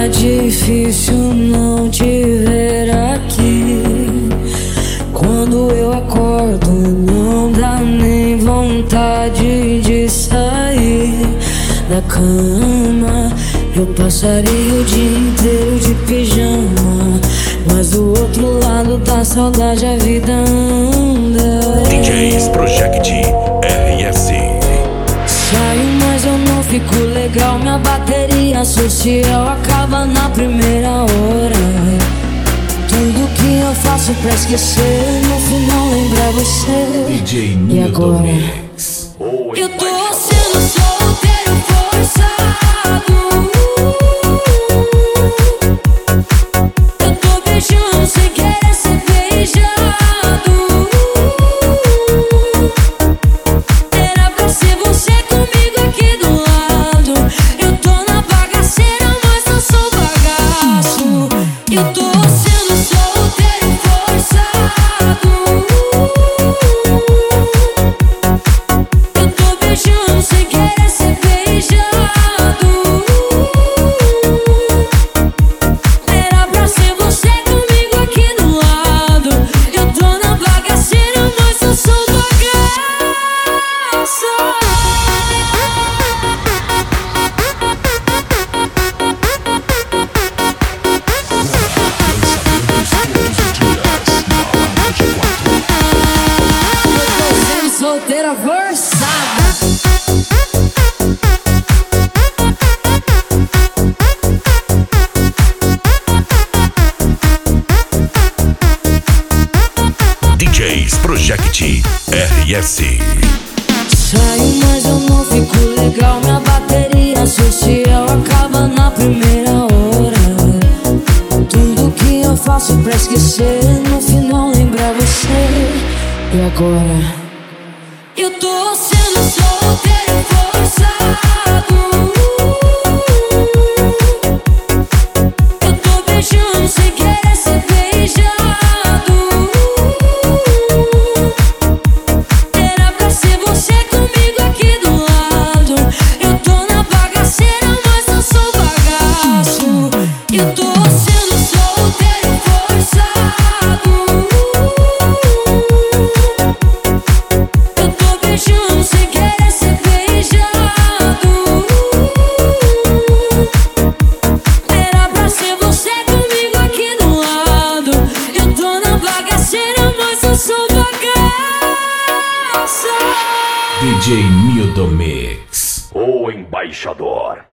difícil não te ver aqui. Quando eu acordo não dá nem vontade de sair da cama. Eu passaria o dia inteiro de pijama, mas do outro lado da saudade a vida anda. DJs Project RS. Saio, mas eu não fico legal. Minha bateria social acaba na primeira hora. Tudo que eu faço pra esquecer, no final lembra você. DJ E agora? Mix. Eu tô sendo solteiro forçado. Eu tô beijando sem querer ser beijado. Era pra ser você comigo aqui do lado. Eu tô na bagaceira, mas não sou bagaço. Eu tô sendo solteiro forçado. Eu tô beijando sem querer ser beijado. Era pra ser você comigo aqui do lado. Eu tô na bagaceira, mas eu sou bagaço. Solteira forçada. DJs Project RS. Saio, mas eu não fico legal. Minha bateria social acaba na primeira hora. Tudo que eu faço pra esquecer, no final lembra você. E agora? Eu tô sendo solteiro forçado. Eu tô beijando sem querer ser beijado. Era pra ser você comigo aqui do lado. Eu tô na bagaceira, mas não sou bagaço. Eu tô sendo solteiro forçado. Beijando sem querer ser beijado. Era pra ser você comigo aqui do lado. Eu tô na bagaceira, mas eu sou bagaça. DJ Mildo Mix. O embaixador.